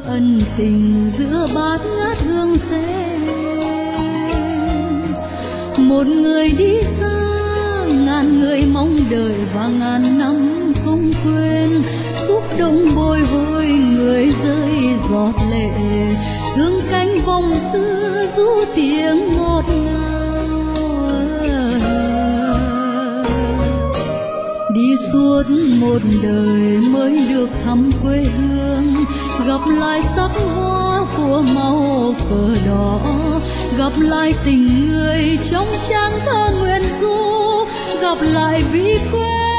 ân tình giữa bát ngát hương sen. Một người đi xa, ngàn người mong đợi và ngàn năm không quên. Xúc động bồi hồi người rơi giọt lệ, thương cánh vòng xưa ru tiếng ngọt ngào. Đi suốt một đời mới được thăm quê hương, gặp lại sắc hoa của màu cờ đỏ, gặp lại tình người trong trang thơ nguyện ru, gặp lại vì quê